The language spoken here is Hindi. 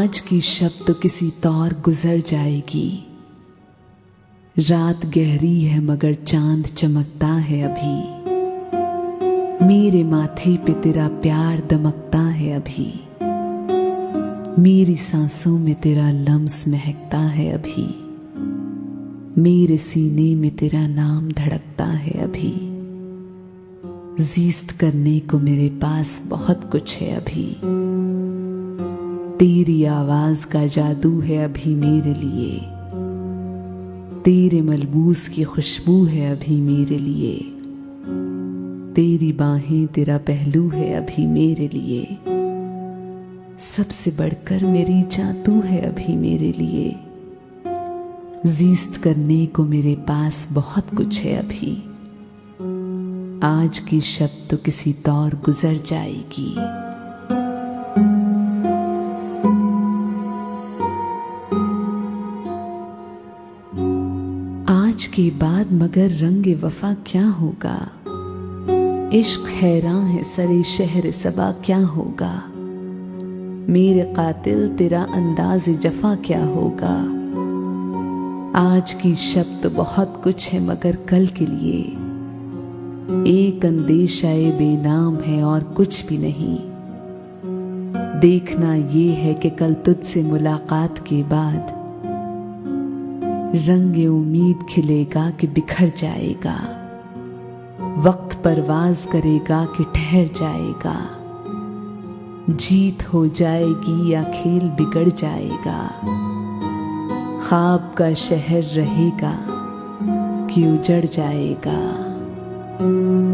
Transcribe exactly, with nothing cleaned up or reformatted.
आज की शब तो किसी तौर गुजर जाएगी। रात गहरी है मगर चांद चमकता है अभी। मेरे माथे पे तेरा प्यार दमकता है अभी। मेरी सांसों में तेरा लम्स महकता है अभी। मेरे सीने में तेरा नाम धड़कता है अभी। ज़ीस्त करने को मेरे पास बहुत कुछ है अभी। तेरी आवाज का जादू है अभी मेरे लिए। तेरे मलबूस की खुशबू है अभी मेरे लिए। तेरी बाहें तेरा पहलू है अभी मेरे लिए। सबसे बढ़कर मेरी जान तू है अभी मेरे लिए। ज़ीस्त करने को मेरे पास बहुत कुछ है अभी। आज की शब तो किसी तौर गुजर जाएगी। आज के बाद मगर रंगे वफा क्या होगा। इश्क हैरान है सरे शहर सबा क्या होगा। मेरे कातिल तेरा अंदाज़ जफा क्या होगा। आज की शब तो बहुत कुछ है मगर कल के लिए एक अंदेशाए बेनाम है और कुछ भी नहीं। देखना ये है कि कल तुझसे मुलाकात के बाद रंगे उम्मीद खिलेगा कि बिखर जाएगा। वक्त परवाज करेगा कि ठहर जाएगा। जीत हो जाएगी या खेल बिगड़ जाएगा। ख्वाब का शहर रहेगा कि उजड़ जाएगा।